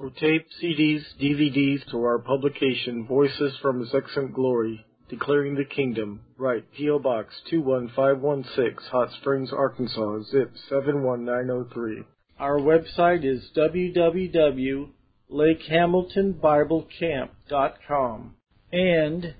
For tape, CDs, DVDs, or our publication, Voices from His Excellent Glory, Declaring the Kingdom, write P.O. Box 21516, Hot Springs, Arkansas, zip 71903. Our website is www.lakehamiltonbiblecamp.com and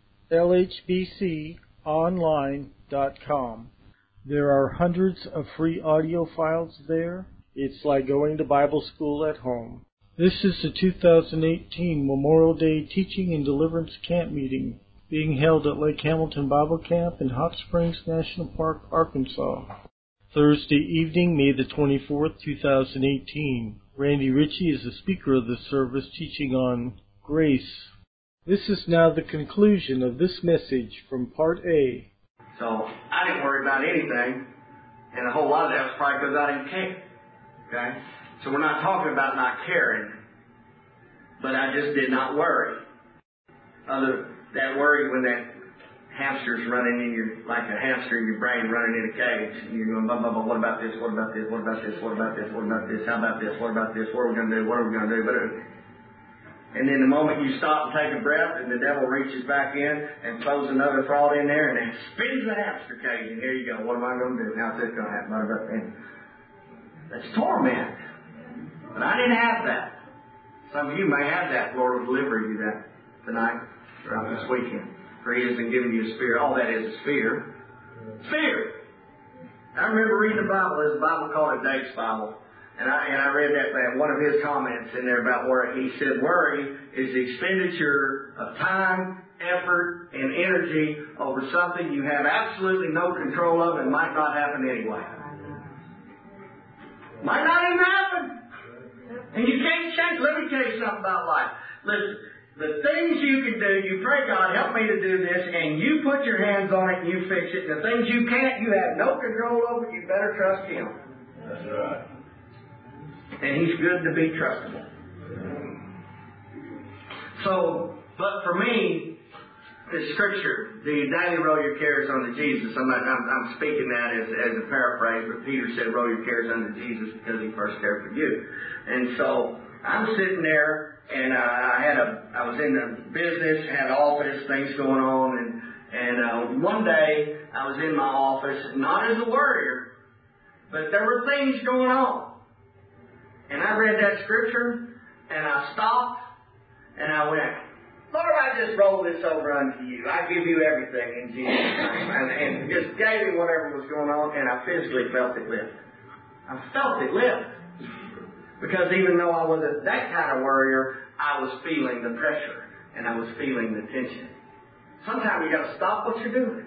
lhbconline.com. There are hundreds of free audio files there. It's like going to Bible school at home. This is the 2018 Memorial Day Teaching and Deliverance Camp Meeting being held at Lake Hamilton Bible Camp in Hot Springs National Park, Arkansas. Thursday evening, May the 24th, 2018. Randy Ritchie is the speaker of the service teaching on grace. This is now the conclusion of this message from Part A. So I didn't worry about anything, and a whole lot of that was probably because I didn't care. Okay? So we're not talking about not caring, but I just did not worry. That worry when that hamster's running in your, like a hamster in your brain running in a cage, and you're going, blah, blah, blah, what about this, what about this, what about this, what about this, what about this, how about this, what about this, what are we going to do, what are we going to do, and then the moment you stop and take a breath, and the devil reaches back in and throws another thought in there, and then spins the hamster cage, and here you go, what am I going to do, how's this going to happen, and that's torment. But I didn't have that. Some of you may have that. The Lord will deliver you that tonight, throughout this weekend. For He isn't giving you a spirit. All that is fear. Fear. I remember reading the Bible. There's a Bible called a Dake's Bible. And I read that one of his comments in there about where he said worry is the expenditure of time, effort, and energy over something you have absolutely no control of and might not happen anyway. Might not even happen. And you can't change. Let me tell you something about life. Listen, the things you can do, you pray, God, help me to do this, and you put your hands on it and you fix it. The things you can't, you have no control over, you better trust Him. That's right. And He's good to be trustable. So, but for me, the Scripture, the daily roll your cares unto Jesus. I'm speaking that as a paraphrase, but Peter said, roll your cares unto Jesus because He first cared for you. And so I'm sitting there, and I was in the business, had office things going on, and one day I was in my office, not as a worrier, but there were things going on. And I read that Scripture, and I stopped, and I went, Lord, I just roll this over unto you. I give you everything in Jesus' name. And just gave Him whatever was going on, and I physically felt it lift. I felt it lift. Because even though I wasn't that kind of worrier, I was feeling the pressure, and I was feeling the tension. Sometimes you got to stop what you're doing.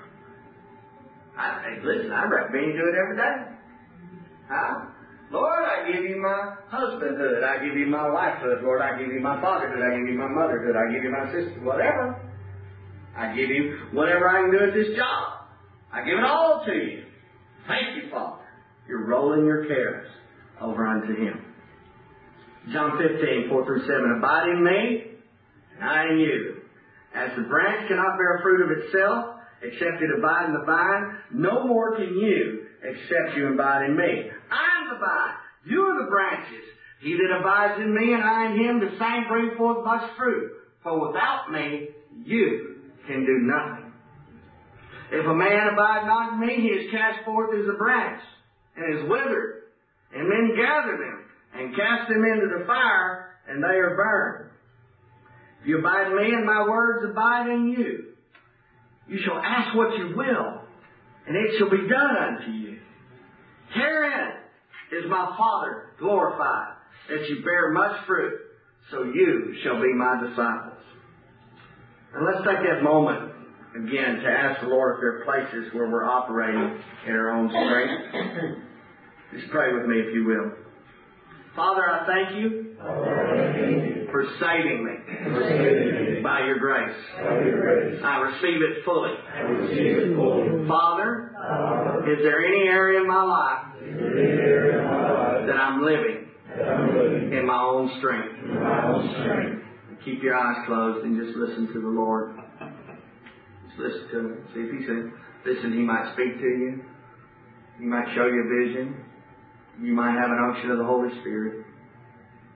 Listen, I recommend you do it every day. Huh? Lord, I give you my husbandhood. I give you my wifehood. Lord, I give you my fatherhood. I give you my motherhood. I give you my sister. Whatever. I give you whatever I can do at this job. I give it all to you. Thank you, Father. You're rolling your cares over unto Him. John 15, 4-7. Abide in me, and I in you. As the branch cannot bear fruit of itself, except it abide in the vine, no more can you, except you abide in me. I am the vine, you are the branches. He that abides in me and I in him, the same bring forth much fruit. For without me, you can do nothing. If a man abide not in me, he is cast forth as a branch, and is withered. And men gather them, and cast them into the fire, and they are burned. If you abide in me, and my words abide in you, you shall ask what you will, and it shall be done unto you. Herein is my Father glorified, that you bear much fruit, so you shall be my disciples. And let's take that moment again to ask the Lord if there are places where we're operating in our own strength. Just pray with me if you will. Father, I thank you for saving me by your grace. I receive it fully. Father, is there any area in my life that I'm living in my own strength? Keep your eyes closed and just listen to the Lord. Just listen to Him. See if He says, listen, He might speak to you. He might show you a vision. You might have an unction of the Holy Spirit. Lord, I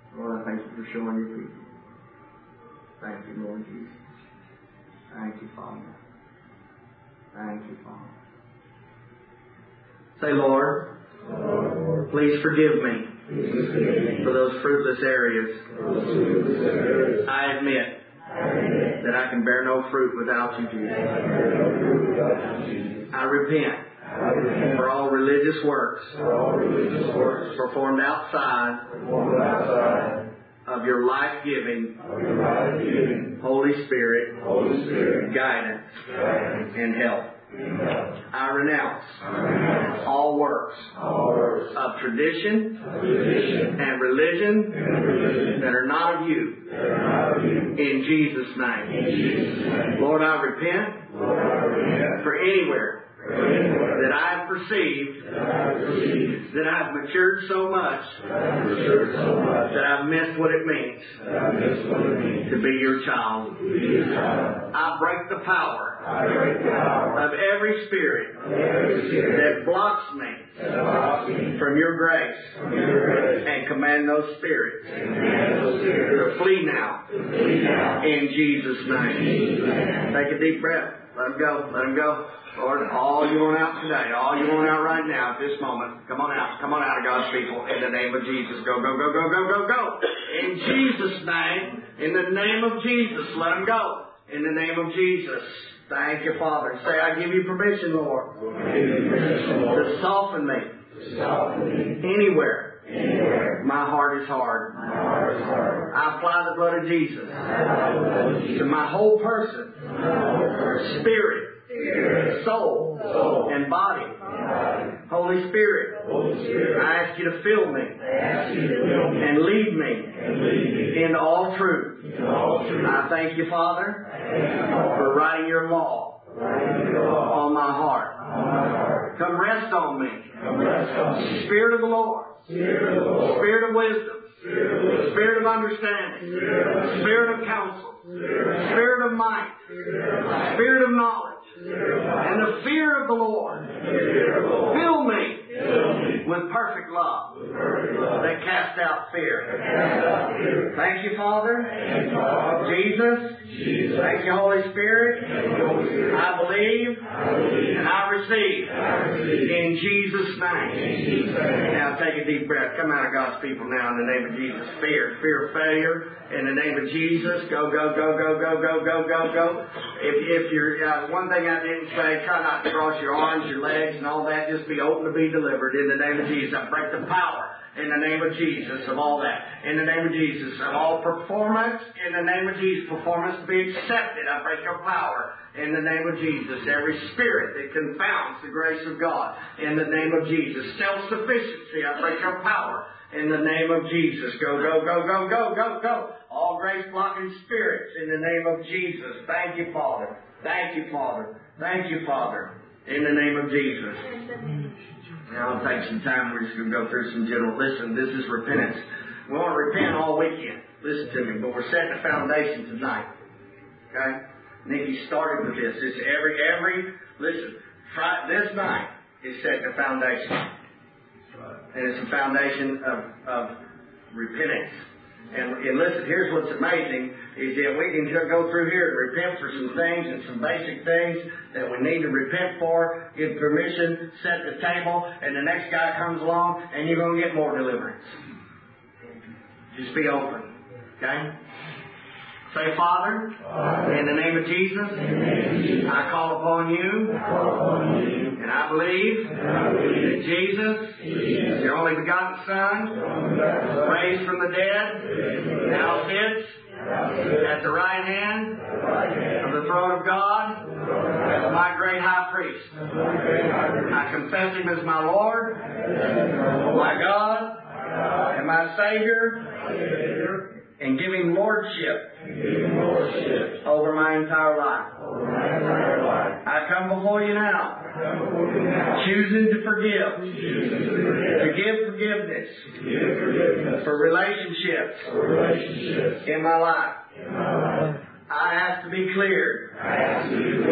Thank you for showing your people. Thank you, Lord Jesus. Thank you, Father. Thank you, Father. Say, Lord, please forgive me for those fruitless areas. I admit that I can bear no fruit without you, Jesus. I repent for all religious works performed outside of your life-giving Holy Spirit guidance and help. I renounce all works of tradition and religion that are not of you. In Jesus' name. Lord, I repent for anywhere that I have perceived that I've matured so much that I've missed what it means to be your child. I break the power of every spirit that blocks me from your grace and command those spirits to flee now in Jesus' name. Take a deep breath. Let them go. Let them go. Lord, all you want out today, all you want out right now at this moment, come on out. Come on out of God's people in the name of Jesus. Go, go, go, go, go, go, go. In Jesus' name, in the name of Jesus, let them go. In the name of Jesus. Thank you, Father. Say, I give you permission, Lord, to soften me anywhere my heart is hard. I apply the blood of Jesus to my whole person, spirit, soul, and body. Holy Spirit, I ask you to fill me and lead me into all truth. I thank you, Father, for writing your law on my heart. Come rest on me. Spirit of the Lord. Spirit of wisdom. Spirit of understanding. Spirit of counsel. Spirit of might. Spirit of knowledge. And the fear of the Lord. Fill me with perfect love that casts out fear. Thank you, Father. Jesus. Thank you, Holy Spirit. I believe and I receive in Jesus' name. Now take a deep breath. Come out of God's people now in the name of Jesus. Fear of failure. In the name of Jesus. Go, go, go, go, go, go, go, go, go. If you're, one thing I didn't say, try not to cross your arms, your legs, and all that. Just be open to be delivered in the name of Jesus. I break the power in the name of Jesus of all that. In the name of Jesus of all performance. In the name of Jesus, performance be accepted. I break your power in the name of Jesus. Every spirit that confounds the grace of God in the name of Jesus. Self-sufficiency, I break your power in the name of Jesus. Go, go, go, go, go, go, go. All grace-blocking spirits in the name of Jesus. Thank you, Father. Thank you, Father. Thank you, Father. In the name of Jesus. Now, I'll take some time. We're just going to go through some general. Listen, this is repentance. We want to repent all weekend. Listen to me. But we're setting a foundation tonight. Okay? Nikki started with this. It's listen, this night is setting a foundation. And it's a foundation of repentance. And listen, here's what's amazing, is that we can go through here and repent for some things and some basic things that we need to repent for, give permission, set the table, and the next guy comes along and you're going to get more deliverance. Just be open. Okay? Say, Father, in the name of Jesus, I call upon you, and I believe that Jesus, your only begotten Son, raised from the dead, now sits at the right hand of the throne of God as my great high priest. I confess Him as my Lord, my God, and my Savior, and give Him lordship over my entire life. I come before you now, choosing to forgive, to give forgiveness for relationships in my life. I ask to be cleared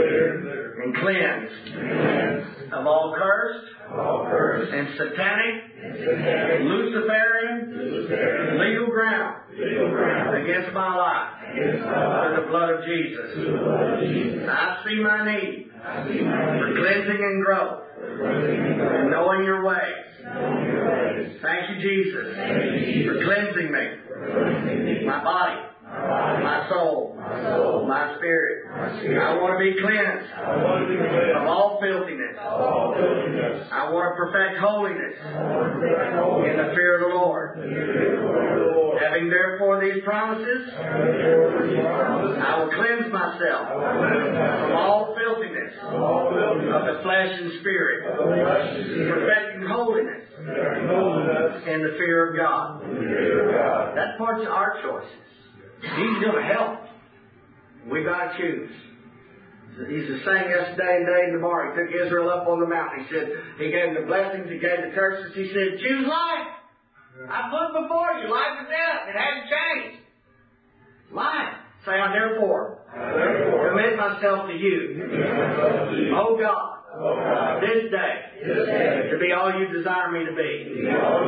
and cleansed of all cursed and satanic Luciferian legal ground against my life through the blood of Jesus. I see my need for cleansing and growth and knowing your ways. Thank you, Jesus, for cleansing me, my body, my soul, my spirit. I want to be cleansed of all filthiness. I want to perfect holiness in the fear of the Lord. Having therefore these promises, I will cleanse myself from all filthiness of the flesh and spirit, perfecting holiness in the fear of God. That part's our choices. He's going to help. We've got to choose. He's the same yesterday and today and tomorrow. He took Israel up on the mountain. He said, He gave them the blessings, He gave the curses. He said, choose life. I put before you life and death. It hadn't changed. Life. Say, I therefore commit myself to you. Oh God, this day to be all you desire me to be.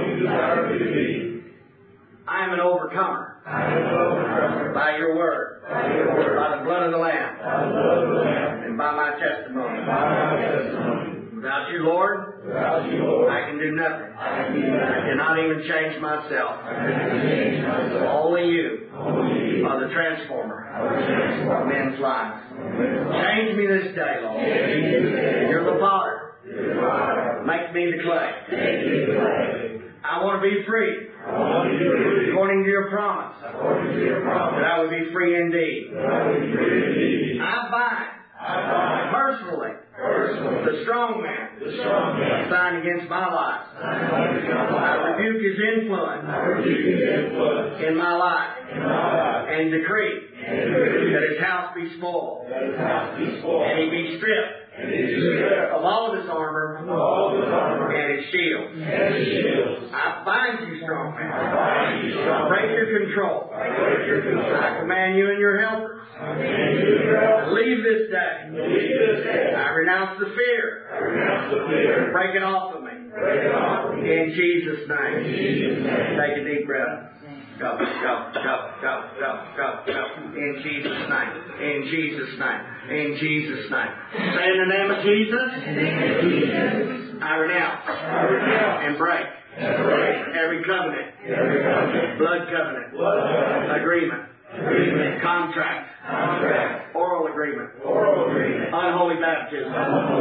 I am an overcomer by your word, by the blood of the Lamb, and by my testimony. Without you, Lord, I can do nothing. I cannot even change myself. Only you are the transformer of men's lives. Change me this day, Lord. You're the potter. Make me the clay. I want to be free. According to your promise, that I would be free indeed. I bind personally the strong man assigned against my life. I rebuke his influence in my life and decree that his house be spoiled and he be stripped of all of his armor and his shield. I bind you, strong man. Break your control. I command you and your helpers. Leave this day. I renounce the fear. Break it off of me. In Jesus' name. Take a deep breath. Go, go, go, go, go, go, go. In Jesus' name. In Jesus' name. In Jesus' name. Say in the name of Jesus, I renounce and break every covenant, blood covenant, agreement, contract, oral agreement, unholy baptism,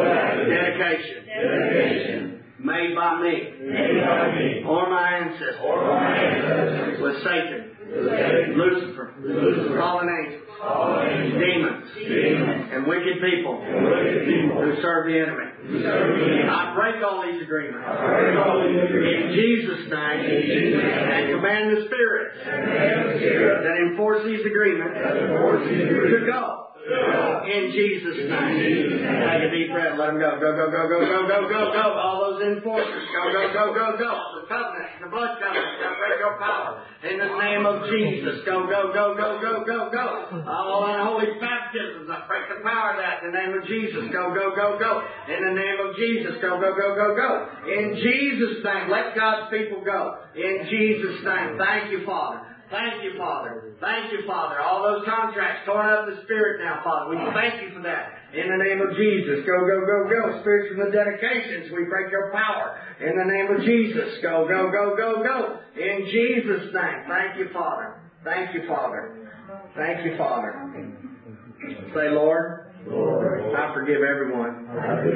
dedication, made by me or my ancestors with Satan, Lucifer, fallen angels, demons, and wicked people who serve the enemy. I break all these agreements in Jesus' name and command the spirits that enforce these agreements to go. In Jesus' name. Take a deep breath. Let them go. Go, go, go, go, go, go, go, go. All those enforcers. Go, go, go, go, go. The covenant, the blood covenant. I break your power. In the name of Jesus. Go, go, go, go, go, go, go. All unholy baptisms. I break the power of that. In the name of Jesus. Go, go, go, go. In the name of Jesus. Go, go, go, go, go. In Jesus' name. Let God's people go. In Jesus' name. Thank you, Father. Thank you, Father. Thank you, Father. All those contracts torn up the Spirit now, Father. We thank you for that. In the name of Jesus. Go, go, go, go. Spirits from the dedications. We break your power. In the name of Jesus. Go, go, go, go, go. In Jesus' name. Thank you, Father. Thank you, Father. Thank you, Father. Say, Lord, I forgive everyone.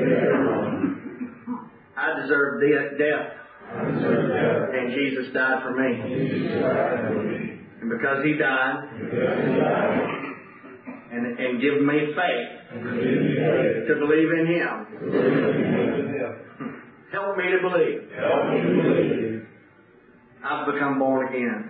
I deserve death. And Jesus died for me. And because He died and given me faith to believe in Him, help me to believe. I've become born again.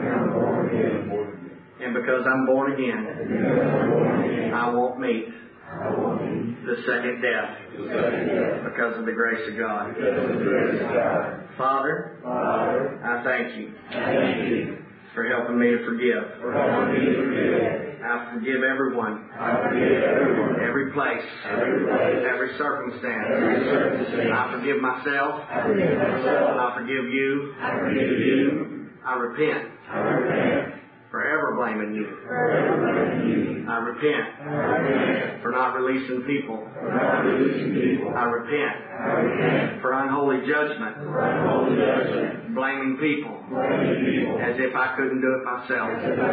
And because I'm born again, I won't meet the second death because of the grace of God. Father, I thank you for helping me to forgive. I forgive everyone. Every place. Every circumstance. I forgive myself. I forgive you. I repent. Forever blaming you. I repent for not releasing people. I repent for unholy judgment. Blaming people as if I couldn't do it myself.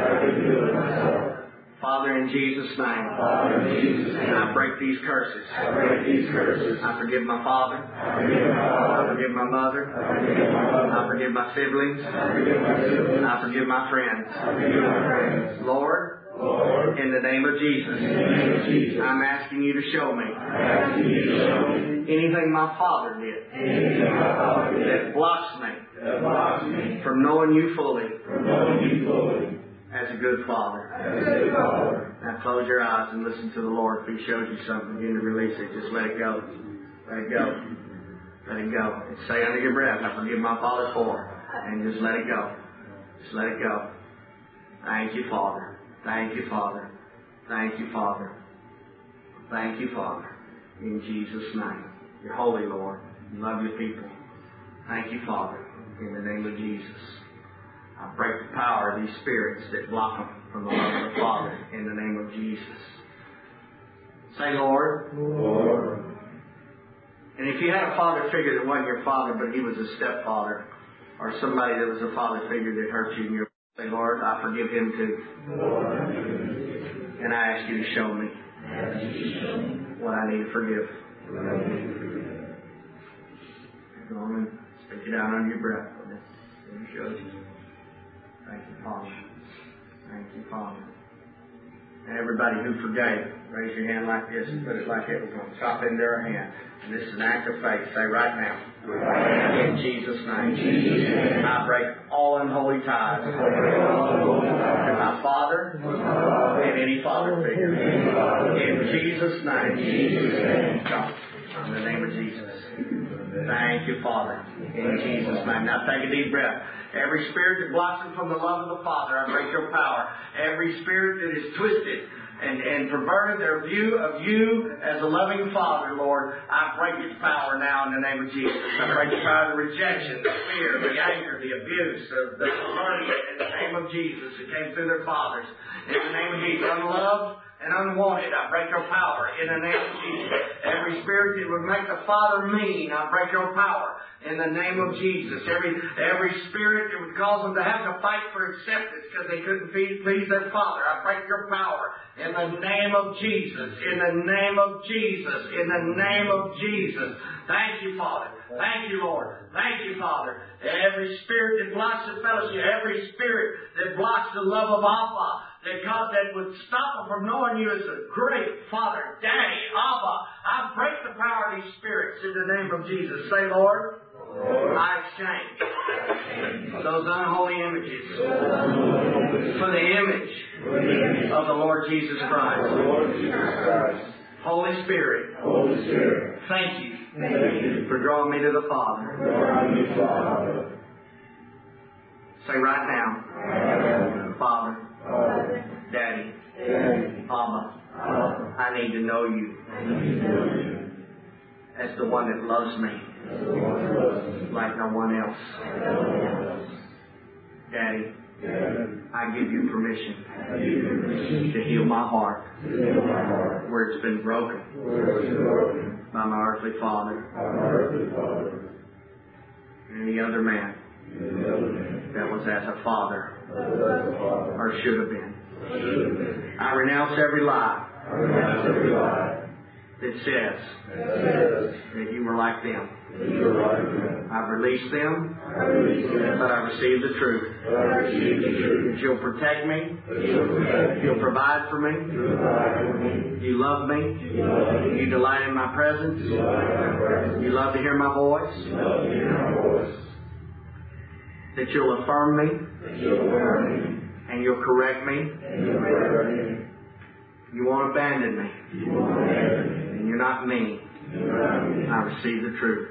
Father, in Jesus' name, I break these curses. I forgive my father. I forgive my mother. I forgive my siblings. I forgive my friends. Lord, in the name of Jesus, I'm asking you to show me anything my father did that blocks me from knowing you fully as a good father. Now close your eyes and listen to the Lord. If He shows you something, begin to release it. Just let it go. Let it go. Let it go. And say under your breath, I forgive my father for. And just let it go. Just let it go. Thank you, Father. Thank you, Father. Thank you, Father. Thank you, Father. In Jesus' name. You're holy, Lord. You love your people. Thank you, Father. In the name of Jesus. I break the power of these spirits that block them from the love of the Father in the name of Jesus. Say, Lord. And if you had a father figure that wasn't your father, but he was a stepfather, or somebody that was a father figure that hurt you, and you say, Lord, I forgive him too. And I ask you to show me what I need to forgive. Go on and stick it out on your breath. Let me show you. Thank you, Father. Thank you, Father. And everybody who forgave, raise your hand like this and put it like it was going to chop into their hand. And this is an act of faith. Say right now. In Jesus' name. I break all unholy ties to my father and any father figure. In Jesus' name. Come. In the name of Jesus. Thank you, Father. In Jesus' name. Now take a deep breath. Every spirit that blocks them from the love of the Father, I break your power. Every spirit that is twisted and perverted their view of you as a loving Father, Lord, I break its power now in the name of Jesus. I break the power of the rejection, the fear, the anger, the abuse, the perverting in the name of Jesus that came through their fathers. In the name of Jesus, unloved and unwanted, I break your power in the name of Jesus. Every spirit that would make the Father mean, I break your power in the name of Jesus. Every spirit that would cause them to have to fight for acceptance because they couldn't please their Father, I break your power in the name of Jesus. In the name of Jesus. In the name of Jesus. Thank you, Father. Thank you, Lord. Thank you, Father. Every spirit that blocks the fellowship, every spirit that blocks the love of Abba, that would stop them from knowing you as a great Father, Daddy, Abba, I break the power of these spirits in the name of Jesus. Say, Lord, I exchange those unholy images for the image of the Lord Jesus Christ. Holy Spirit, thank you for drawing me to the Father. Say right now, Father, Daddy, Abba, I need to know you as the one that loves me like no one else. Daddy, I give you permission to heal my heart where it's been broken by my earthly father and any other man that was as a father or should have been. I renounce every lie that says that you were like them. I've released them, but I received the truth. That you'll protect me. You'll provide for me. You love me. You delight in my presence. You love to hear my voice. That you'll affirm me. And you'll correct me. You won't abandon me. And you're not mean. I receive the truth.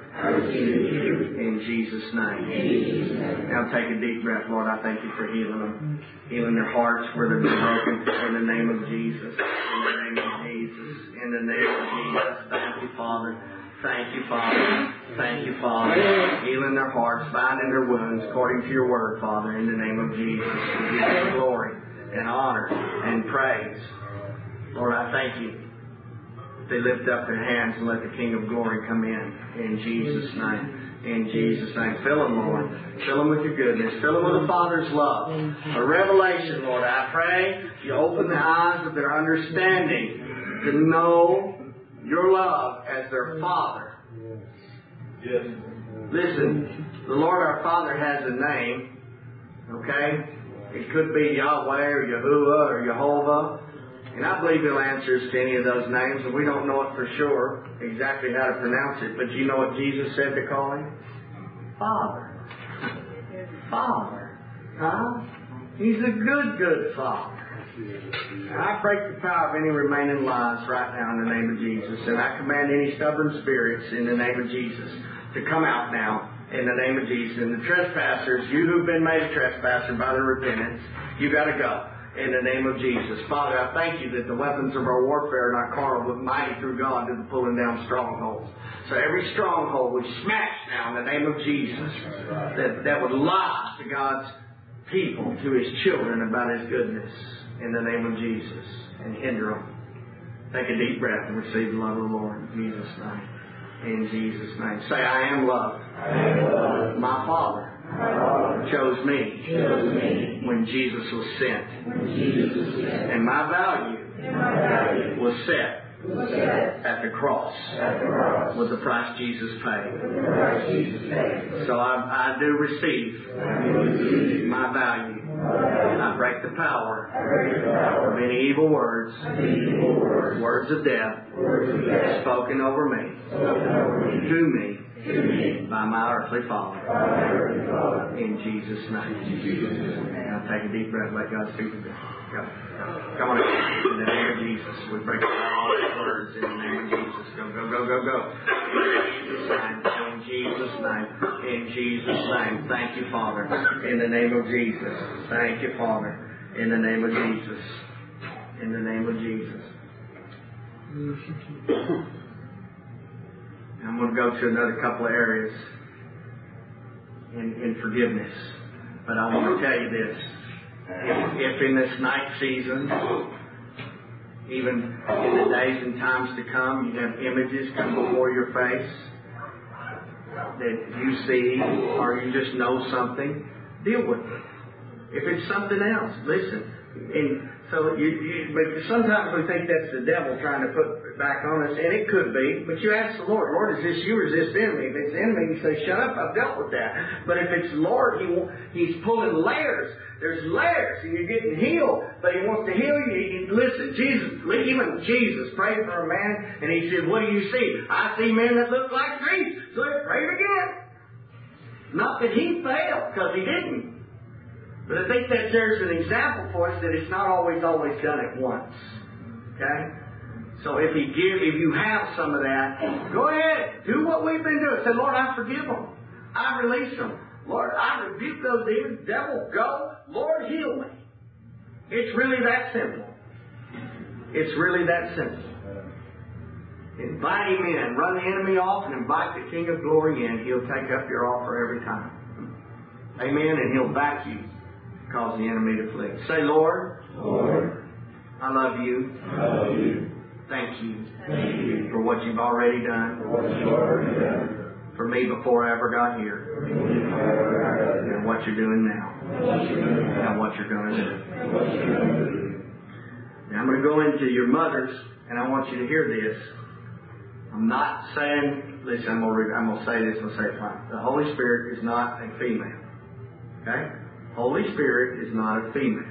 In Jesus' name. Now take a deep breath, Lord. I thank you for healing them. Healing their hearts where they've been broken. In the name of Jesus. In the name of Jesus. In the name of Jesus. Thank you, Father. Thank you, Father. Thank you, Father. Healing their hearts, binding their wounds according to your word, Father, in the name of Jesus. We give you glory and honor and praise. Lord, I thank you. They lift up their hands and let the King of Glory come in Jesus' name. In Jesus' name. Fill them, Lord. Fill them with your goodness. Fill them with the Father's love. A revelation, Lord. I pray you open the eyes of their understanding to know your love as their Father. Yes. Listen, the Lord our Father has a name. Okay? It could be Yahweh or Yahuwah or Jehovah. And I believe He'll answer us to any of those names, and we don't know it for sure exactly how to pronounce it. But you know what Jesus said to call Him? Father. Father. Huh? He's a good, good Father. And I break the power of any remaining lies right now in the name of Jesus. And I command any stubborn spirits in the name of Jesus to come out now in the name of Jesus. And the trespassers, you who've been made a trespasser by the repentance, you got to go. In the name of Jesus. Father, I thank you that the weapons of our warfare are not carnal, but mighty through God to the pulling down strongholds. So every stronghold we smash now in the name of Jesus that would lie to God's people, to His children about His goodness in the name of Jesus and hinder them. Take a deep breath and receive the love of the Lord in Jesus' name. In Jesus' name. Say, I am loved. My Father chose me when Jesus was sent. And my value was set at the cross with the price Jesus paid. So I do receive my value. I break the power of any evil words, words of death spoken over me, to me, by my earthly father. In Jesus' name. Now take a deep breath. Let God speak to you. Go. Come on. In the name of Jesus. We break all these words in the name of Jesus. Go, go, go, go, go. In Jesus' name. In Jesus' name. Thank you, Father. In the name of Jesus. Thank you, Father. In the name of Jesus. In the name of Jesus. I'm going to go to another couple of areas in forgiveness. But I want to tell you this. If in this night season, even in the days and times to come, you have images come before your face that you see or you just know something, deal with it. If it's something else, listen. And so but sometimes we think that's the devil trying to put it back on us, and it could be. But you ask the Lord, Lord, is this you or is this in me? If it's in me, you say, shut up, I've dealt with that. But if it's Lord, He's pulling layers. There's layers, and you're getting healed. But He wants to heal you. Listen, even Jesus prayed for a man, and He said, what do you see? I see men that look like trees. So He prayed again. Not that He failed, because He didn't. But I think that there's an example for us that it's not always done at once. Okay? So if you have some of that, go ahead. Do what we've been doing. Say, Lord, I forgive them. I release them. Lord, I rebuke those demons. Devil, go. Lord, heal me. It's really that simple. It's really that simple. Invite Him in. Run the enemy off and invite the King of Glory in. He'll take up your offer every time. Amen. And He'll back you. Cause the enemy to flee. Say, Lord, I love you. Thank you for what you've already done for me before I ever got here, and what you're doing now, and what you're going to do. Now I'm going to go into your mothers, and I want you to hear this. I'm not saying, listen, I'm going to say this, I'll say it fine. The Holy Spirit is not a female. Okay? Holy Spirit is not a female.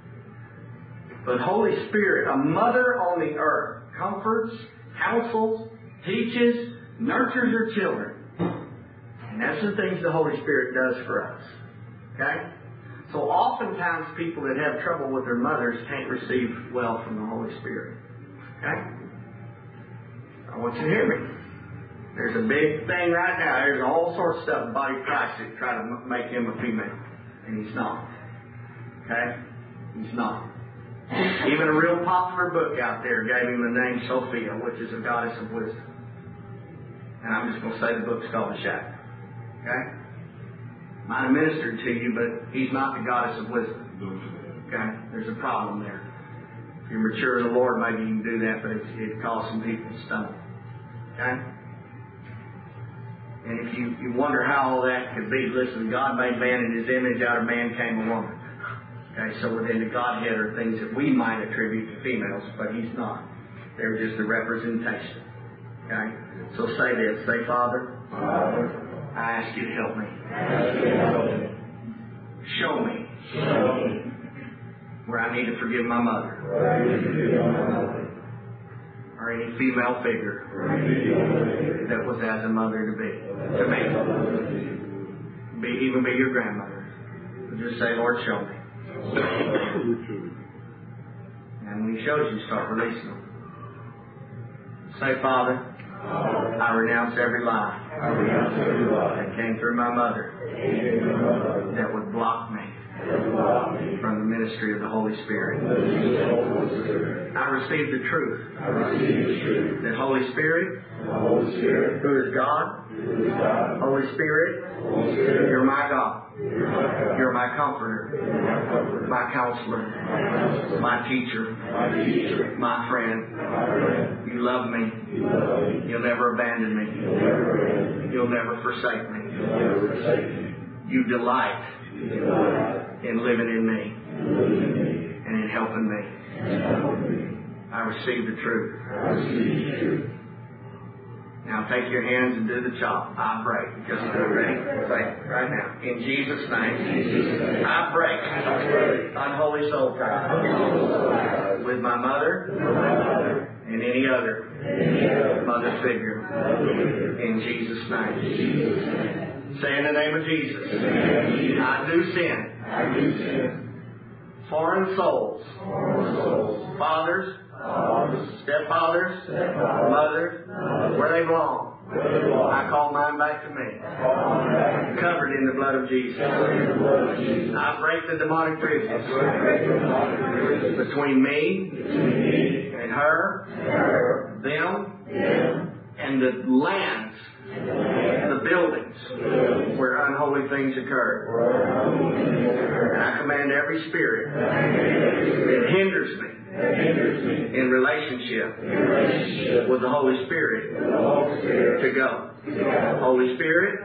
But Holy Spirit, a mother on the earth, comforts, counsels, teaches, nurtures her children. And that's the things the Holy Spirit does for us. Okay? So oftentimes people that have trouble with their mothers can't receive well from the Holy Spirit. Okay? I want you to hear me. There's a big thing right now. There's all sorts of stuff in the body of Christ that try to make him a female. And he's not. Okay? He's not. Even a real popular book out there gave him the name Sophia, which is a goddess of wisdom. And I'm just going to say the book's called The Shadow. Okay? Might have ministered to you, but he's not the goddess of wisdom. Okay? There's a problem there. If you're mature in the Lord, maybe you can do that, but it caused some people to stumble. Okay? And if you wonder how all that could be, listen, God made man in His image, out of man came a woman. Okay, so within the Godhead are things that we might attribute to females, but He's not. They're just a representation. Okay? So say this. Say, Father, I ask you to help me. Show me where I need to forgive my mother. Or any female figure that was as a mother to me. Even be your grandmother. Just say, Lord, show me. And when He shows you, start releasing them. Say, Father, I renounce every lie that came through my mother that would block me from the ministry of the Holy Spirit. I receive the truth that Holy Spirit, who is God, Holy Spirit, you're my God. You're my comforter, my counselor, my teacher, my friend. You love me. You'll never abandon me. You'll never forsake me. You delight in living in me and in helping me. I receive the truth. Now take your hands and do the chop. I break. Just ready? Say it right now. In Jesus' name, I break unholy soul ties with my mother and any other mother figure. In Jesus' name. Say in the name of Jesus, I do sin. Foreign souls, fathers, stepfathers, mothers, where they belong. I call mine back to me. Covered in the blood of Jesus. I break the demonic bridges between me and her, them, and the lands, the buildings where unholy things occur. And I command every spirit that hinders me in relationship with the Holy Spirit to go. Holy Spirit,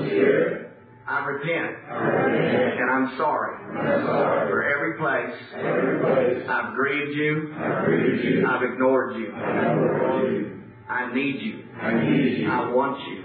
I repent and I'm sorry for every place I've grieved you, I've ignored you. I need you. I want you.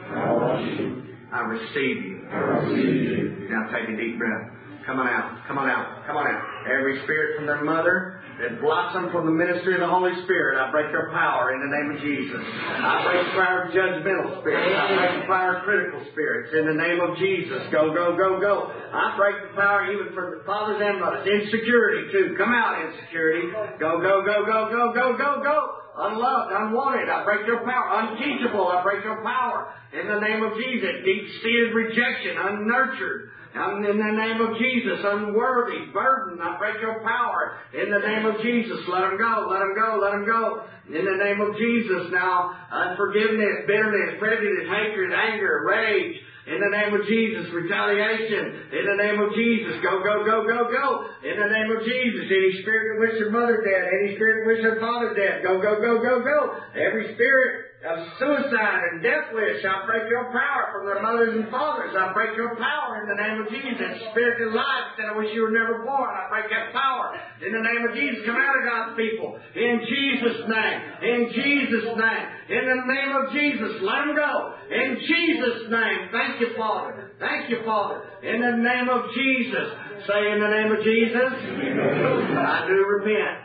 I receive you. Now take a deep breath. Come on out. Come on out. Come on out. Every spirit from their mother that blocks them from the ministry of the Holy Spirit, I break their power in the name of Jesus. I break the power of judgmental spirits. I break the power of critical spirits in the name of Jesus. Go, go, go, go. I break the power even for the fathers and mothers. Insecurity too. Come out, insecurity. Go, go, go, go, go, go, go, go. Unloved, unwanted, I break your power. Unteachable, I break your power. In the name of Jesus. Deep-seated rejection, unnurtured. In the name of Jesus, unworthy, burdened, I break your power. In the name of Jesus, let them go, let them go, let them go. In the name of Jesus now, unforgiveness, bitterness, prejudice, hatred, anger, rage. In the name of Jesus, retaliation. In the name of Jesus, go, go, go, go, go. In the name of Jesus, any spirit that wishes their mother dead, any spirit that wishes their father dead, go, go, go, go, go. Every spirit of suicide and death wish, I break your power from their mothers and fathers. I break your power in the name of Jesus. Spirit of life that I wish you were never born, I break that power in the name of Jesus. Come out of God's people. In Jesus' name. In Jesus' name. In the name of Jesus, let them go. In Jesus' name. Thank you, Father. Thank you, Father. In the name of Jesus. Say in the name of Jesus, I do repent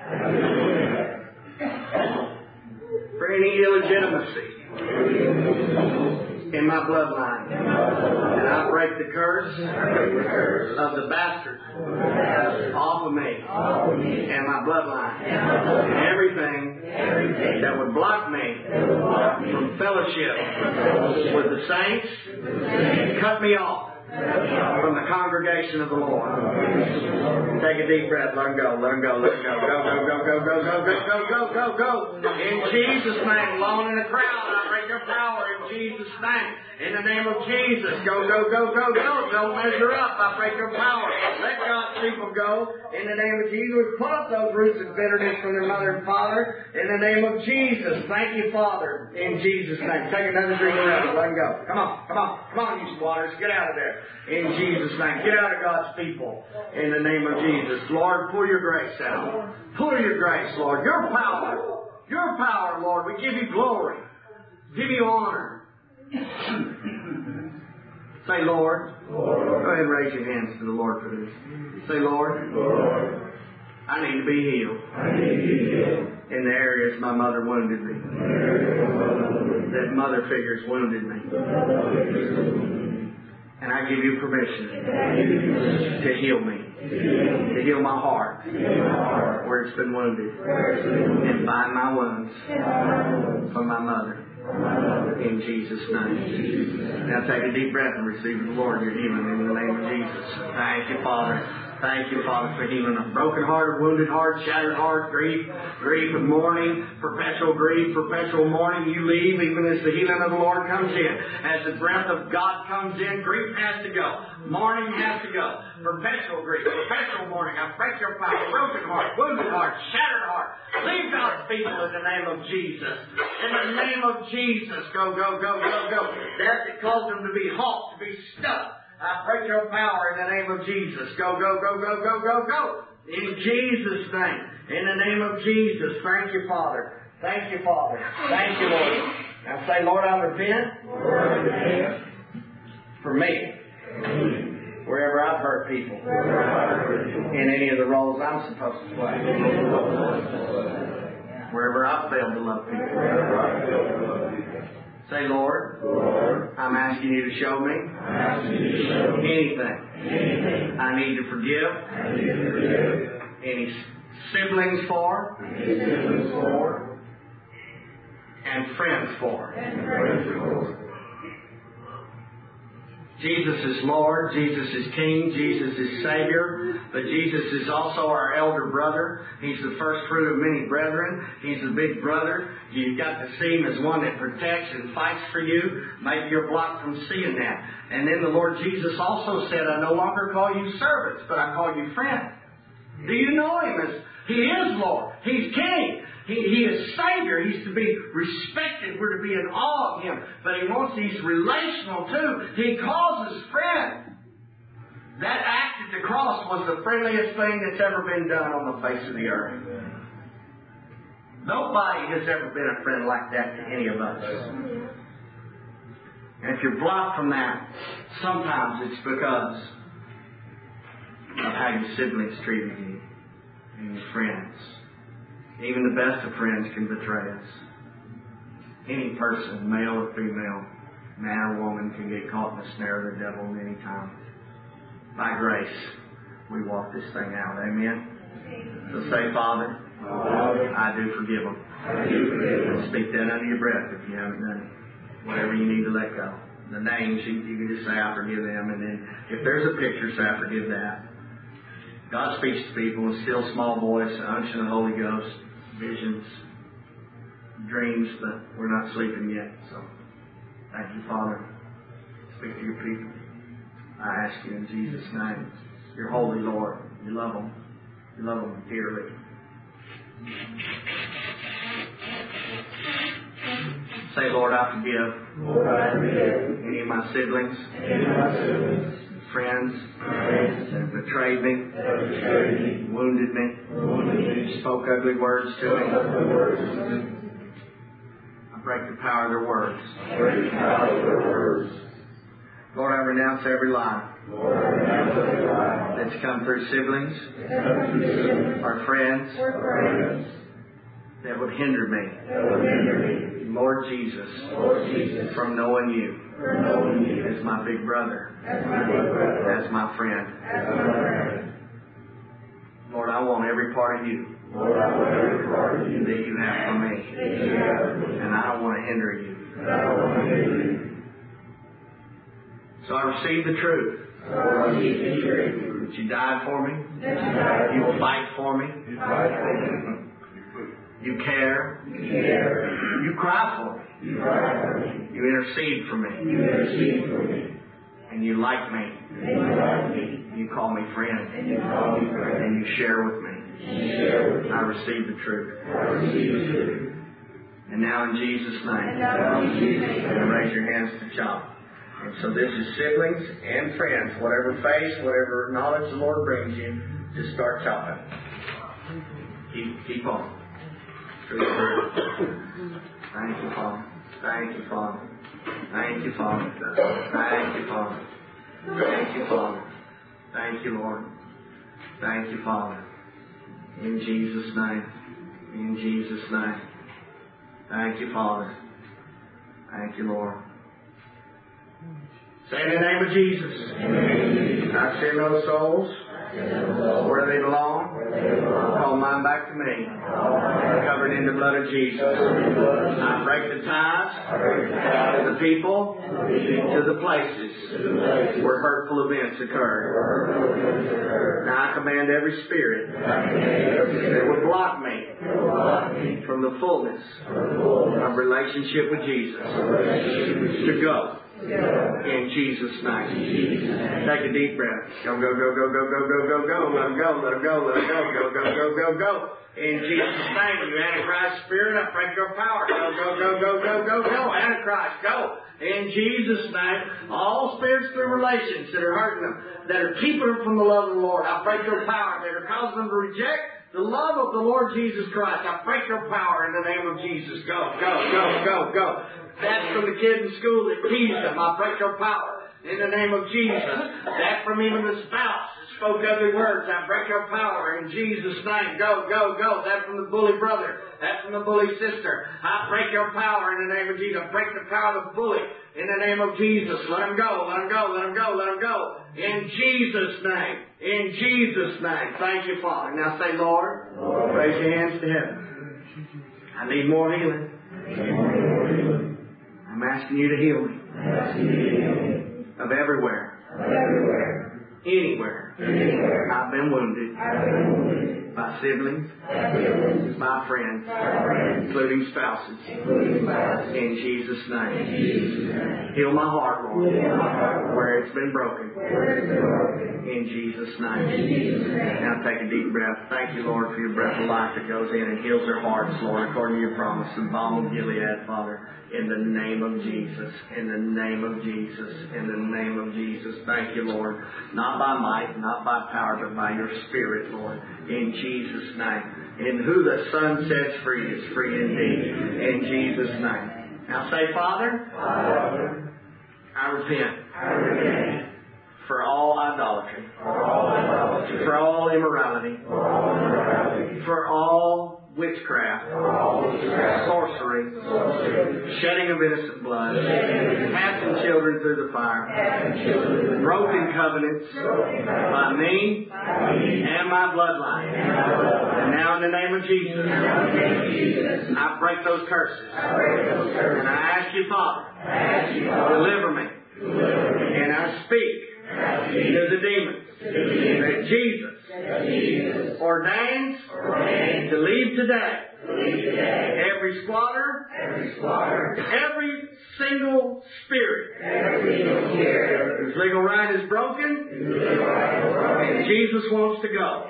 for any illegitimacy in my bloodline. And I break the curse of the bastard off of me and my bloodline. And everything that would block me from fellowship with the saints, cut me off from the congregation of the Lord. Take a deep breath. Let him go. Let him go. Let him go. Go, go, go, go, go, go, go, go, go, go. In Jesus' name, alone in the crowd, I break your power in Jesus' name. In the name of Jesus, go, go, go, go, go. Don't measure up. I break your power. Let God's people go. In the name of Jesus, pull up those roots of bitterness from their mother and father. In the name of Jesus, thank you, Father. In Jesus' name. Take another drink of water. Let him go. Come on, come on, come on, you squatters. Get out of there. In Jesus' name. Get out of God's people. In the name of Jesus. Lord, pour your grace out. Pour your grace, Lord. Your power. Your power, Lord. We give you glory. Give you honor. Say, Lord. Lord. Go ahead and raise your hands to the Lord for this. Say, Lord. Lord. I need to be healed. In the areas my mother wounded me. That mother figures wounded me. And I give you permission to heal me. To heal my heart where it's been wounded. And bind my wounds from my mother. In Jesus' name. Now take a deep breath and receive the Lord your healing in the name of Jesus. Thank you, Father. Thank you, Father, for healing a broken heart, a wounded heart, shattered heart, grief and mourning, perpetual grief, perpetual mourning. You leave even as the healing of the Lord comes in. As the breath of God comes in, grief has to go. Mourning has to go. Perpetual grief, perpetual mourning. I break your power. Broken heart, wounded heart, shattered heart. Leave God's people in the name of Jesus. In the name of Jesus. Go, go, go, go, go. That caused them to be halt, to be stuck. I break your power in the name of Jesus. Go, go, go, go, go, go, go. In Jesus' name. In the name of Jesus. Thank you, Father. Thank you, Father. Thank you, Lord. Now say, Lord, I repent. Lord, I repent. For me. Wherever I've hurt people. In any of the roles I'm supposed to play. Wherever I've failed to love people. Say, Lord, I'm asking you to show me anything I need to forgive any siblings for and friends for. Jesus is Lord, Jesus is King, Jesus is Savior, but Jesus is also our elder brother. He's the first fruit of many brethren. He's the big brother. You've got to see Him as one that protects and fights for you. Maybe you're blocked from seeing that. And then the Lord Jesus also said, I no longer call you servants, but I call you friends. Do you know Him as He is Lord? He's King. He is Savior. He's to be respected. We're to be in awe of Him. But He's relational too. He calls us friend. That act at the cross was the friendliest thing that's ever been done on the face of the earth. Nobody has ever been a friend like that to any of us. And if you're blocked from that, sometimes it's because of how your siblings treated you and your friends. Even the best of friends can betray us. Any person, male or female, man or woman, can get caught in the snare of the devil many times. By grace, we walk this thing out. Amen? So say, Father, I do forgive them. And speak that under your breath if you haven't done it. Whatever you need to let go. The names, you can just say, I forgive them. And then if there's a picture, say, I forgive that. God speaks to people in still small voice, unction of the Holy Ghost, visions, dreams, but we're not sleeping yet. So thank you, Father. Speak to your people. I ask you in Jesus' name. You're holy, Lord. You love them. You love them dearly. Say, Lord, I forgive. Lord, I forgive any of my siblings, friends that have betrayed me, wounded me, spoke ugly words to me. I break the power of their words. Lord, I renounce every lie that's come through siblings or friends that would hinder me Lord Jesus, from knowing you as my big brother, as my friend. Lord, I want every part of you that you have for me. And I don't want to hinder you. So I receive the truth. That you died for me. You will fight for me. You care. You cry for me. You intercede for me. And you like me. You call me friend. And you share with me. I receive the truth. And now in Jesus' name, raise your hands to chop. And so this is siblings and friends. Whatever faith, whatever knowledge the Lord brings you, just start chopping. Keep on. Thank you, Father. Thank you, Father. Thank you, Father. Thank you, Father. Thank you, Father. Thank you, Lord. Thank you, Father. In Jesus' name. In Jesus' name. Thank you, Father. Thank you, Lord. Say in the name of Jesus. I send those souls where they belong. Call mine back to me. Covered in the blood of Jesus. I break the ties to the people, to the places where hurtful events occur. Now I command every spirit that would block me from the fullness of relationship with Jesus to go. In Jesus' name. Take a deep breath. Go, go, go, go, go, go, go, go, go. Let them go, let them go, let them go, go, go, go, go, go. In Jesus' name, you Antichrist spirit, I break your power. Go, go, go, go, go, go, go. Antichrist, go. In Jesus' name, all spirits through relations that are hurting them, that are keeping them from the love of the Lord, I break your power. That are causing them to reject the love of the Lord Jesus Christ, I break your power in the name of Jesus. Go, go, go, go, go. That's from the kid in school that teased them. I break your power in the name of Jesus. That from even the spouse that spoke ugly words. I break your power in Jesus' name. Go, go, go. That from the bully brother. That from the bully sister. I break your power in the name of Jesus. I break the power of the bully in the name of Jesus. Let him go, let him go, let him go, let him go. In Jesus' name. In Jesus' name. Thank you, Father. Now say, Lord, raise your hands to heaven. I need more healing. I'm asking you to heal me. Of everywhere. Anywhere. I've been wounded. By siblings. By friends. Including spouses. In Jesus' name. Heal my heart, Lord. Where it's been broken. In Jesus' name. Now take a deep breath. Thank you, Lord, for your breath of life that goes in and heals their hearts, Lord, according to your promise. The balm of Gilead, Father. In the name of Jesus. In the name of Jesus. In the name of Jesus. Thank you, Lord. Not by might, not by power, but by your Spirit, Lord. In Jesus' name. In who the Son sets free is free indeed. In Jesus' name. Now say, Father, I repent. For all idolatry. For all immorality. For all witchcraft, sorcery, shedding of innocent blood, passing children through the fire, broken covenants by me and my bloodline. And now in the name of Jesus, I break those curses. And I ask you, Father, deliver me. And I speak to the demons that Jesus ordains to leave today. Every squatter, every single spirit whose legal right is broken, Jesus wants to go.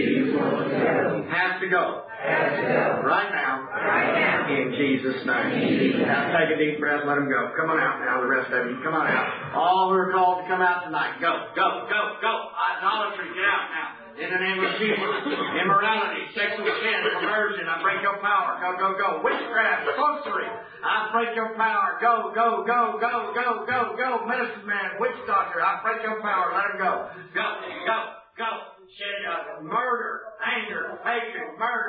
Has to go. Right now. In Jesus' name. Now take a deep breath, let him go. Come on out now, the rest of you. Come on out. All who are called to come out tonight. Go, go, go, go. Idolatry, get out now. In the name of Jesus. Immorality, sexual sin, perversion, I break your power. Go, go, go. Witchcraft, sorcery, I break your power. Go, go, go, go, go, go, go. Medicine man, witch doctor, I break your power. Let him go. Go, go, go. Murder, anger, hatred, murder,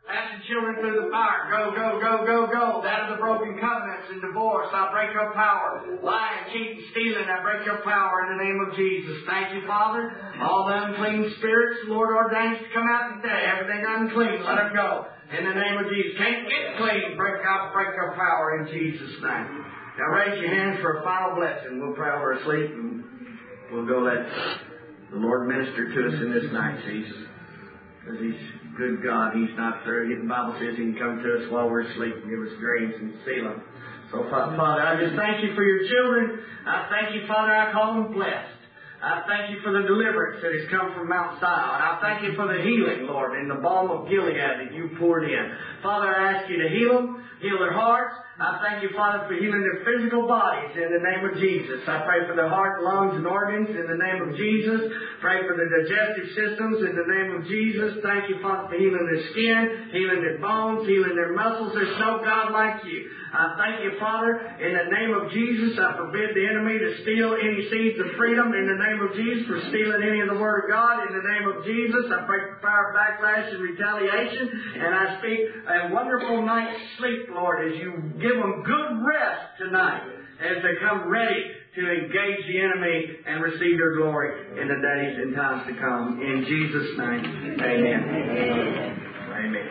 Pass the children through the fire. Go, go, go, go, go. That of the broken covenants and divorce. I break your power. Lying, cheating, stealing. I break your power in the name of Jesus. Thank you, Father. All the unclean spirits, Lord ordains to come out today. Everything unclean, let them go. In the name of Jesus. Can't get clean. Break your power in Jesus' name. Now raise your hands for a final blessing. We'll pray over our sleep and we'll go let the Lord minister to us in this night, Jesus. Because He's good God. He's not through. The Bible says He can come to us while we're asleep and give us dreams and seal them. So, Father, I just thank You for Your children. I thank You, Father, I call them blessed. I thank You for the deliverance that has come from Mount Sinai. I thank You for the healing, Lord, in the balm of Gilead that You poured in. Father, I ask You to heal them, heal their hearts. I thank You, Father, for healing their physical bodies in the name of Jesus. I pray for their heart, lungs, and organs in the name of Jesus. Pray for the digestive systems in the name of Jesus. Thank You, Father, for healing their skin, healing their bones, healing their muscles. There's no God like You. I thank You, Father, in the name of Jesus. I forbid the enemy to steal any seeds of freedom in the name of Jesus, for stealing any of the Word of God in the name of Jesus. I break the power of backlash and retaliation, and I speak a wonderful night's sleep, Lord, as You give them good rest tonight as they come ready to engage the enemy and receive their glory in the days and times to come. In Jesus' name, amen. Amen.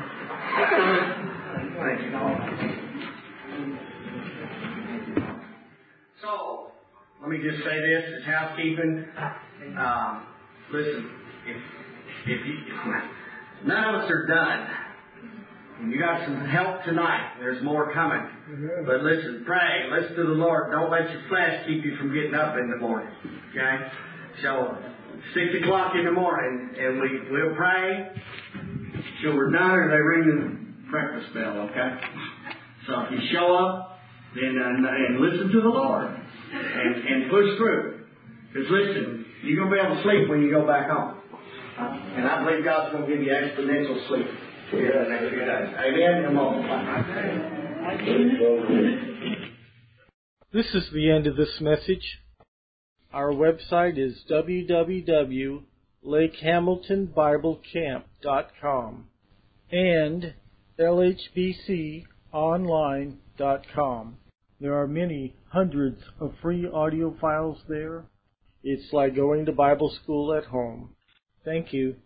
Thank You, Lord. So, let me just say this as housekeeping. Listen, if you, none of us are done. You got some help tonight. There's more coming. But listen, pray. Listen to the Lord. Don't let your flesh keep you from getting up in the morning. Okay? So, 6 o'clock in the morning, and we'll pray till we're done, or they ring the breakfast bell, okay? So if you show up, then and listen to the Lord and push through. Because listen, you're going to be able to sleep when you go back home. And I believe God's going to give you exponential sleep here the next few days. Amen. Come on. This is the end of this message. Our website is www.lakehamiltonbiblecamp.com and lhbconline.com. There are many hundreds of free audio files there. It's like going to Bible school at home. Thank you.